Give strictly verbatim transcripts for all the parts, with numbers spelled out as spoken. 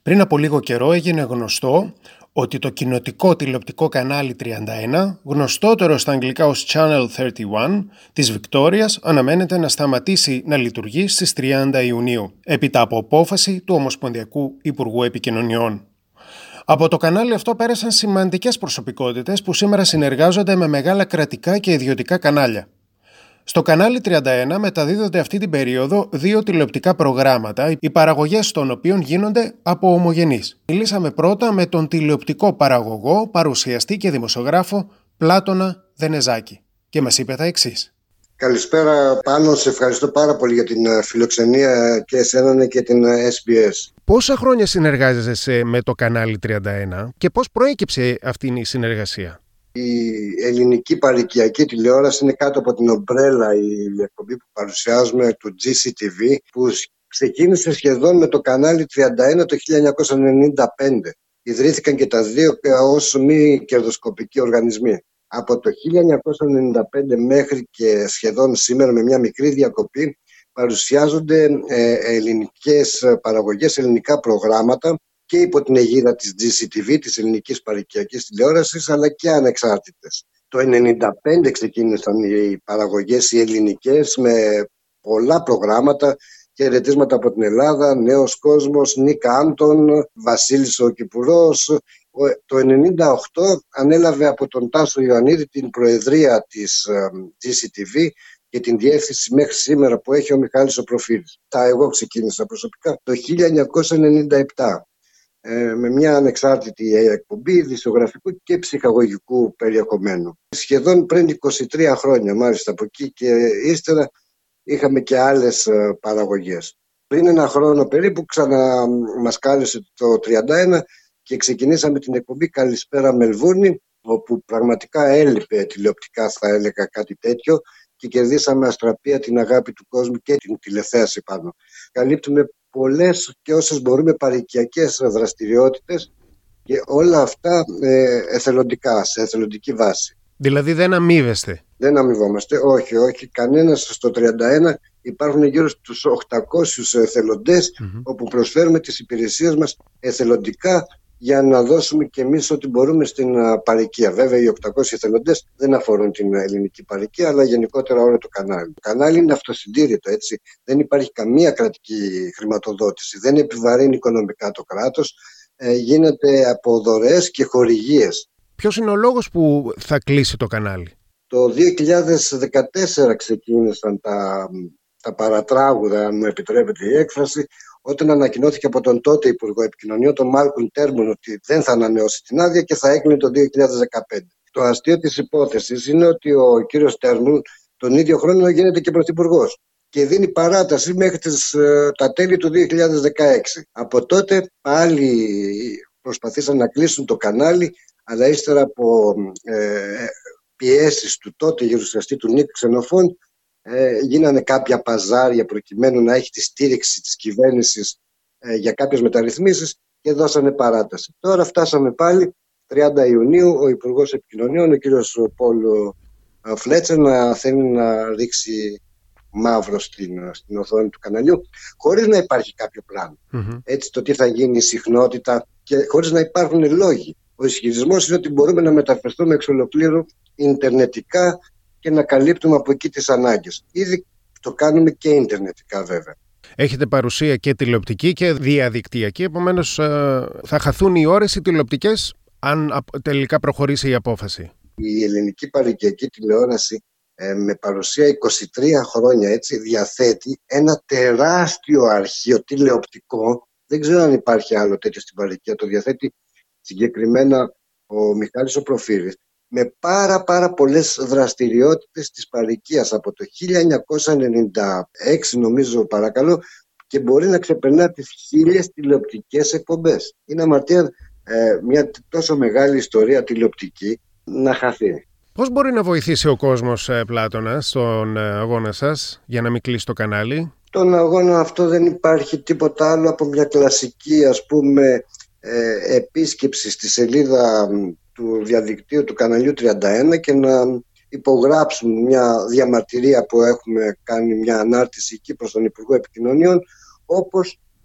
Πριν από λίγο καιρό έγινε γνωστό ότι το κοινοτικό τηλεοπτικό κανάλι τριάντα ένα, γνωστότερο στα αγγλικά ως Channel τριάντα ένα, της Βικτόριας αναμένεται να σταματήσει να λειτουργεί στις τριάντα Ιουνίου, έπειτα από απόφαση του Ομοσπονδιακού Υπουργού Επικοινωνιών. Από το κανάλι αυτό πέρασαν σημαντικές προσωπικότητες που σήμερα συνεργάζονται με μεγάλα κρατικά και ιδιωτικά κανάλια. Στο κανάλι τριάντα ένα μεταδίδονται αυτή την περίοδο δύο τηλεοπτικά προγράμματα, οι παραγωγές των οποίων γίνονται από ομογενείς. Μιλήσαμε πρώτα με τον τηλεοπτικό παραγωγό, παρουσιαστή και δημοσιογράφο Πλάτωνα Δενεζάκη και μας είπε τα εξής. Καλησπέρα Πάνο, σε ευχαριστώ πάρα πολύ για την φιλοξενία και εσένα και την ες μπι ες. Πόσα χρόνια συνεργάζεσαι με το κανάλι τριάντα ένα και πώς προέκυψε αυτή η συνεργασία? Η ελληνική παροικιακή τηλεόραση είναι κάτω από την ομπρέλα η εκπομπή που παρουσιάζουμε του τζι σι τι βι, που ξεκίνησε σχεδόν με το κανάλι τριάντα ένα το χίλια εννιακόσια ενενήντα πέντε. Ιδρύθηκαν και τα δύο ως μη κερδοσκοπικοί οργανισμοί. Από το χίλια εννιακόσια ενενήντα πέντε μέχρι και σχεδόν σήμερα, με μια μικρή διακοπή, παρουσιάζονται ε, ελληνικές παραγωγές, ελληνικά προγράμματα και υπό την αιγίδα της τζι σι τι βι, της ελληνικής παροικιακής τηλεόρασης, αλλά και ανεξάρτητες. Το χίλια εννιακόσια ενενήντα πέντε ξεκίνησαν οι παραγωγές οι ελληνικές με πολλά προγράμματα, χαιρετίσματα από την Ελλάδα, Νέος Κόσμος, Νίκα Άντων, Βασίλης ο Κυπουρός. Το χίλια εννιακόσια ενενήντα οκτώ ανέλαβε από τον Τάσο Ιωαννίδη την προεδρία της τζι σι τι βι και την διεύθυνση μέχρι σήμερα που έχει ο Μιχάλης ο Προφίλης. Τα εγώ ξεκίνησα προσωπικά το χίλια εννιακόσια ενενήντα επτά ε, με μια ανεξάρτητη εκπομπή ειδησιογραφικού και ψυχαγωγικού περιεχομένου. Σχεδόν πριν είκοσι τρία χρόνια μάλιστα από εκεί και ύστερα είχαμε και άλλες παραγωγές. Πριν ένα χρόνο περίπου ξανά μας κάλεσε το τριάντα ένα και ξεκινήσαμε την εκπομπή Καλησπέρα Μελβούρνη, όπου πραγματικά έλειπε τηλεοπτικά, θα έλεγα, κάτι τέτοιο, και κερδίσαμε αστραπία την αγάπη του κόσμου και την τηλεθέαση πάνω. Καλύπτουμε πολλές και όσες μπορούμε παροικιακές δραστηριότητες και όλα αυτά ε, εθελοντικά, σε εθελοντική βάση. Δηλαδή δεν αμείβεστε? Δεν αμοιβόμαστε, όχι, όχι. Κανένας. Στο τριάντα ένα υπάρχουν γύρω στους οκτακόσιους εθελοντές, mm-hmm. όπου προσφέρουμε τις υπηρεσίες μας εθελοντικά για να δώσουμε και εμείς ό,τι μπορούμε στην παροικία. Βέβαια, οι οκτακόσιοι εθελοντές δεν αφορούν την ελληνική παροικία, αλλά γενικότερα όλο το κανάλι. Το κανάλι είναι αυτοσυντήρητο, έτσι. Δεν υπάρχει καμία κρατική χρηματοδότηση, δεν επιβαρύνει οικονομικά το κράτος, ε, γίνεται από δωρεές και χορηγίες. Ποιος είναι ο λόγος που θα κλείσει το κανάλι? Το δύο χιλιάδες δεκατέσσερα ξεκίνησαν τα, τα παρατράγουδα, αν μου επιτρέπετε η έκφραση, όταν ανακοινώθηκε από τον τότε Υπουργό Επικοινωνιών, τον Μάλκολμ Τέρμον, ότι δεν θα ανανεώσει την άδεια και θα έκλεινε το δύο χιλιάδες δεκαπέντε. Το αστείο της υπόθεσης είναι ότι ο κύριος Τέρμον τον ίδιο χρόνο γίνεται και πρωθυπουργός και δίνει παράταση μέχρι τις, τα τέλη του δύο χιλιάδες δεκαέξι. Από τότε πάλι προσπαθήσαν να κλείσουν το κανάλι, αλλά ύστερα από ε, πιέσεις του τότε γερουσιαστή του Νίκ Ξενοφών, ε, γίνανε κάποια παζάρια προκειμένου να έχει τη στήριξη της κυβέρνησης ε, για κάποιες μεταρρυθμίσεις και δώσανε παράταση. Τώρα φτάσαμε πάλι τριάντα Ιουνίου, ο Υπουργός Επικοινωνιών, ο κύριος Πόλο Φλέτσερ, να θέλει να ρίξει μαύρο στην, στην οθόνη του καναλιού, χωρίς να υπάρχει κάποιο πλάνο. Mm-hmm. Έτσι, το τι θα γίνει, η συχνότητα, και χωρίς να υπάρχουν λόγοι. Ο ισχυρισμός είναι ότι μπορούμε να μεταφερθούμε εξ ολοκλήρου ιντερνετικά και να καλύπτουμε από εκεί τις ανάγκες. Ήδη το κάνουμε και ιντερνετικά, βέβαια. Έχετε παρουσία και τηλεοπτική και διαδικτυακή, επομένως θα χαθούν οι ώρες οι τηλεοπτικές αν τελικά προχωρήσει η απόφαση. Η ελληνική παροικιακή τηλεόραση ε, με παρουσία είκοσι τρία χρόνια, έτσι, διαθέτει ένα τεράστιο αρχείο τηλεοπτικό. Δεν ξέρω αν υπάρχει άλλο τέτοιο στην παροικία. Το διαθέτει συγκεκριμένα ο Μιχάλης ο Προφίλης, με πάρα πάρα πολλές δραστηριότητες της παροικίας από το χίλια εννιακόσια ενενήντα έξι, νομίζω, παρακαλώ, και μπορεί να ξεπερνά τις χίλιες τηλεοπτικές εκπομπές. Είναι αμαρτία ε, μια τόσο μεγάλη ιστορία τηλεοπτική να χαθεί. Πώς μπορεί να βοηθήσει ο κόσμος, Πλάτωνα, στον αγώνα σας για να μην κλείσει το κανάλι? Στον αγώνα αυτό δεν υπάρχει τίποτα άλλο από μια κλασική, ας πούμε, ε, επίσκεψη στη σελίδα του διαδικτύου του καναλιού τριάντα ένα και να υπογράψουν μια διαμαρτυρία που έχουμε κάνει, μια ανάρτηση εκεί προς τον Υπουργό Επικοινωνιών, όπως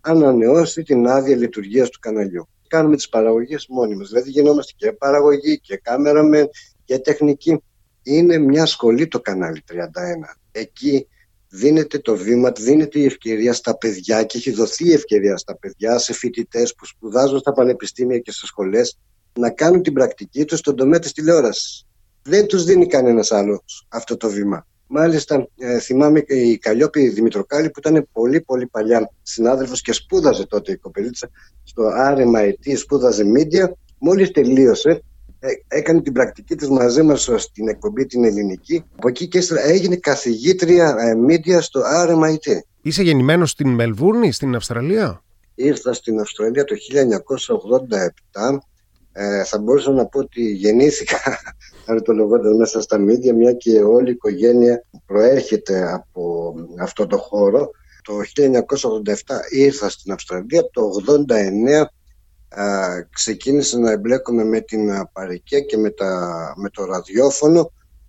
ανανεώσει την άδεια λειτουργίας του καναλιού. Κάνουμε τις παραγωγές μόνοι μας, δηλαδή γινόμαστε και παραγωγή και κάμεραμεν και τεχνική. Είναι μια σχολή το κανάλι τριάντα ένα. Εκεί δίνεται το βήμα, δίνεται η ευκαιρία στα παιδιά και έχει δοθεί η ευκαιρία στα παιδιά, σε φοιτητές που σπουδάζουν στα πανεπιστήμια και στις σχολές, να κάνουν την πρακτική τους στον τομέα της τηλεόρασης. Δεν τους δίνει κανένας άλλος αυτό το βήμα. Μάλιστα, ε, θυμάμαι και η Καλλιόπη Δημητροκάλη, που ήταν πολύ πολύ παλιά συνάδελφος και σπούδαζε τότε η κοπελίτσα στο αρ εμ άι τι, σπούδαζε media. Μόλις τελείωσε, ε, έκανε την πρακτική της μαζί μας στην εκπομπή την ελληνική. Από εκεί και ύστερα έγινε καθηγήτρια ε, media στο αρ εμ άι τι. Είσαι γεννημένος στην Μελβούρνη, στην Αυστραλία? Ήρθα στην Αυστραλία το χίλια εννιακόσια ογδόντα επτά. Ε, θα μπορούσα να πω ότι γεννήθηκα αρωτολογώντας μέσα στα μίδια, μια και όλη η οικογένεια προέρχεται από αυτό το χώρο. Το χίλια εννιακόσια ογδόντα επτά ήρθα στην Αυστραλία. Το ογδόντα εννέα α, ξεκίνησα να εμπλέκομαι με την παροικία και με, τα, με το ραδιόφωνο,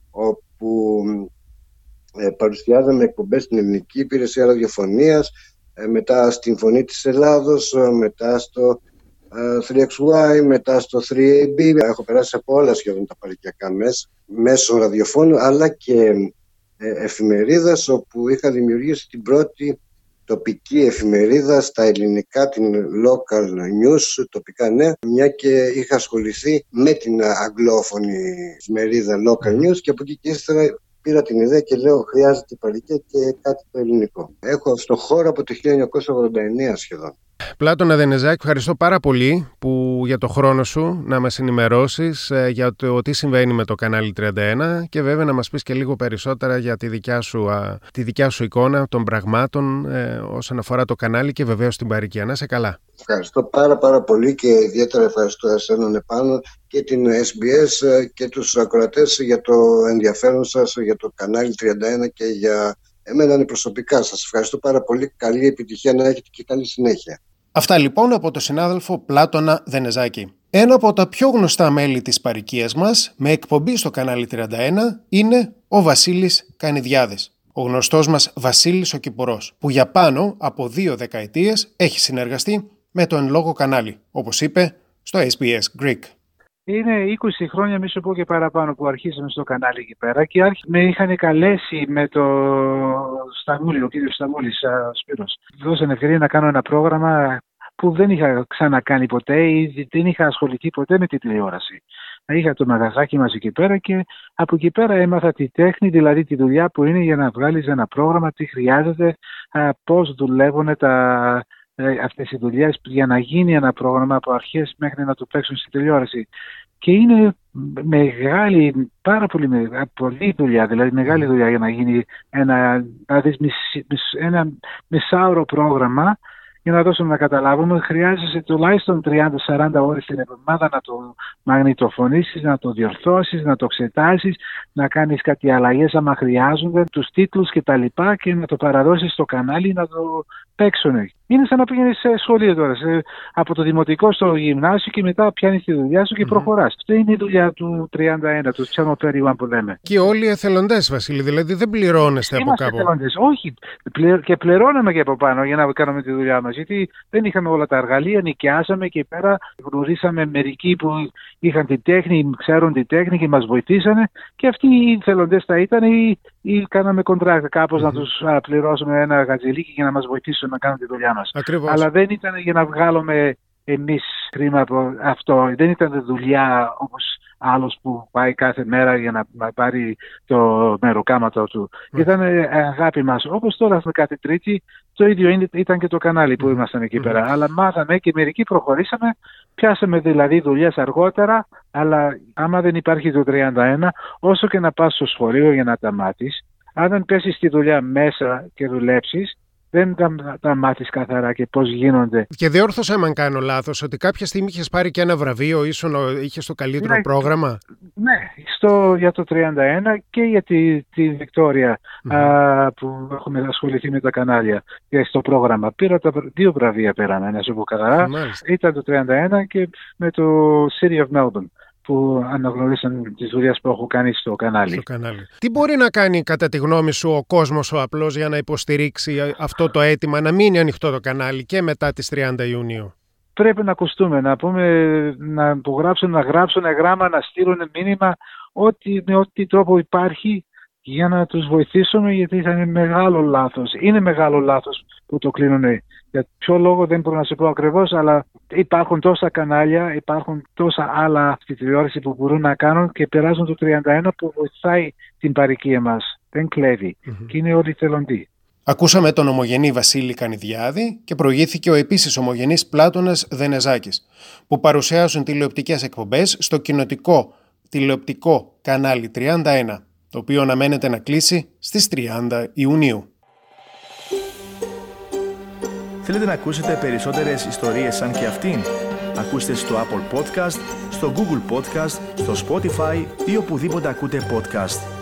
όπου ε, παρουσιάζαμε εκπομπές στην Ελληνική Υπηρεσία Ραδιοφωνίας, ε, μετά στην Φωνή της Ελλάδος, ε, μετά στο θρι εξ γουάι, μετά στο θρι έι μπι. Έχω περάσει από όλα σχεδόν τα παροικιακά μέσα, μέσω ραδιοφώνου αλλά και ε, εφημερίδας, όπου είχα δημιουργήσει την πρώτη τοπική εφημερίδα στα ελληνικά, την Local News, τοπικά νέα, μια και είχα ασχοληθεί με την αγγλόφωνη εφημερίδα Local News, και από εκεί και ύστερα πήρα την ιδέα και λέω χρειάζεται η παροικία και κάτι το ελληνικό. Έχω στο χώρο από το χίλια εννιακόσια ογδόντα εννέα σχεδόν. Πλάτωνα Δενεζάκη, ευχαριστώ πάρα πολύ που, για το χρόνο σου να μας ενημερώσεις ε, για το τι συμβαίνει με το κανάλι τριάντα ένα, και βέβαια να μας πεις και λίγο περισσότερα για τη δικιά σου, α, τη δικιά σου εικόνα των πραγμάτων ε, όσον αφορά το κανάλι και βεβαίως την παροικία. Να είσαι καλά. Ευχαριστώ πάρα πάρα πολύ, και ιδιαίτερα ευχαριστώ εσέναν επάνω και την ες μπι ες και τους ακροατές για το ενδιαφέρον σας για το κανάλι τριάντα ένα και για εμένα είναι προσωπικά. Σας ευχαριστώ πάρα πολύ. Καλή επιτυχία να έχετε και καλή συνέχεια. Αυτά λοιπόν από τον συνάδελφο Πλάτωνα Δενεζάκη. Ένα από τα πιο γνωστά μέλη της παροικίας μας με εκπομπή στο κανάλι τριάντα ένα είναι ο Βασίλης Κανιδιάδης. Ο γνωστός μας Βασίλης ο Κυπουρός, που για πάνω από δύο δεκαετίες έχει συνεργαστεί με το εν λόγω κανάλι, όπως είπε στο ες μπι ες Greek. Είναι είκοσι χρόνια, μη σου πω και παραπάνω, που αρχίσαμε στο κανάλι εκεί πέρα, και με είχαν καλέσει με το Σταμούλη, ο κύριος Σταμούλης, ο Σπύρος. Δώσανε ευκαιρία να κάνω ένα πρόγραμμα που δεν είχα ξανακάνει ποτέ ή δεν είχα ασχοληθεί ποτέ με τη τηλεόραση. Είχα το μαγαζάκι μας εκεί πέρα και από εκεί πέρα έμαθα τη τέχνη, δηλαδή τη δουλειά που είναι για να βγάλεις ένα πρόγραμμα, τι χρειάζεται, πώς δουλεύουν τα... αυτές οι δουλειές για να γίνει ένα πρόγραμμα από αρχές μέχρι να το παίξουν στη τηλεόραση. Και είναι μεγάλη, πάρα πολύ, πολύ δουλειά, δηλαδή μεγάλη δουλειά για να γίνει ένα, να δεις μισ, μισ, ένα μισάωρο πρόγραμμα. Για να δώσουμε να καταλάβουμε, χρειάζεσαι τουλάχιστον τριάντα με σαράντα ώρες την εβδομάδα να το μαγνητοφωνήσεις, να το διορθώσεις, να το εξετάσεις, να κάνεις κάτι αλλαγές άμα χρειάζονται, τους τίτλους κτλ. Και, και να το παραδώσεις στο κανάλι να το παίξουν. Είναι σαν να πηγαίνεις σε σχολείο τώρα, σε, από το δημοτικό στο γυμνάσιο, και μετά πιάνεις τη δουλειά σου και mm-hmm. προχωράς. Αυτή είναι η δουλειά του τριάντα ένα, του Channel τριάντα ένα που λέμε. Και όλοι εθελοντές, Βασίλη, δηλαδή δεν πληρώνεστε από κάπου. Εθελοντές. Όχι, πληρ... και πληρώναμε και από πάνω για να κάνουμε τη δουλειά μας. Γιατί δεν είχαμε όλα τα εργαλεία, νοικιάσαμε και πέρα γνωρίσαμε μερικοί που είχαν τη τέχνη, ξέρουν τη τέχνη και μας βοηθήσανε, και αυτοί οι εθελοντές θα ήταν ή, ή κάναμε κοντράκτα κάπως mm-hmm. να τους α, πληρώσουμε ένα γατζελίκι για να μας βοηθήσουν να κάνουν τη δουλειά μας. Ακριβώς. Αλλά δεν ήταν για να βγάλουμε εμείς χρήμα από αυτό. Δεν ήταν δουλειά όπως άλλος που πάει κάθε μέρα για να, να πάρει το μεροκάματο του. Mm. Ήταν αγάπη μας. Όπως τώρα με κάθε Τρίτη, το ίδιο ήταν και το κανάλι που ήμασταν εκεί mm. πέρα. Αλλά μάθαμε και μερικοί προχωρήσαμε, πιάσαμε δηλαδή δουλειές αργότερα, αλλά άμα δεν υπάρχει το τριάντα ένα, όσο και να πας στο σχολείο για να τα μάθεις, αν δεν πέσεις τη δουλειά μέσα και δουλέψεις, δεν τα, τα μάθεις καθαρά και πώς γίνονται. Και διόρθωσα αν κάνω λάθος, ότι κάποια στιγμή είχες πάρει και ένα βραβείο, ήσουν, είχες το καλύτερο ναι, πρόγραμμα. Ναι, στο, για το τριάντα ένα και για τη, τη Βικτόρια mm-hmm. α, που έχουμε ασχοληθεί με τα κανάλια και στο πρόγραμμα. Πήρα τα δύο βραβεία πέραμε, να σου πω καθαρά. Mm-hmm. Ήταν το τριάντα ένα και με το City of Melbourne. που αναγνωρίσαν τις δουλειές που έχω κάνει στο κανάλι. στο κανάλι. Τι μπορεί να κάνει κατά τη γνώμη σου ο κόσμος ο απλός για να υποστηρίξει αυτό το αίτημα, να μείνει ανοιχτό το κανάλι και μετά τις τριάντα Ιουνίου? Πρέπει να ακουστούμε, να πούμε, να υπογράψουν, να γράψουν γράμμα, να στείλουν μήνυμα, ό,τι, με ό,τι τρόπο υπάρχει για να τους βοηθήσουμε, γιατί θα είναι μεγάλο λάθος. Είναι μεγάλο λάθος που το κλείνουν. Για ποιο λόγο δεν μπορώ να σου πω ακριβώς, αλλά υπάρχουν τόσα κανάλια, υπάρχουν τόσα άλλα αυτή τη τηλεόραση που μπορούν να κάνουν και περάζουν το τριάντα ένα που βοηθάει την παροικία μας. Δεν κλέβει. Mm-hmm. Και είναι όλοι θελοντοί. Ακούσαμε τον ομογενή Βασίλη Κανιδιάδη και προηγήθηκε ο επίσης ομογενής Πλάτωνας Δενεζάκης, που παρουσιάζουν τηλεοπτικές εκπομπές στο κοινοτικό τηλεοπτικό κανάλι τριάντα ένα, το οποίο αναμένεται να κλείσει στις τριάντα Ιουνίου. Θέλετε να ακούσετε περισσότερες ιστορίες σαν και αυτήν? Ακούστε στο Apple Podcast, στο Google Podcast, στο Spotify ή οπουδήποτε ακούτε podcast.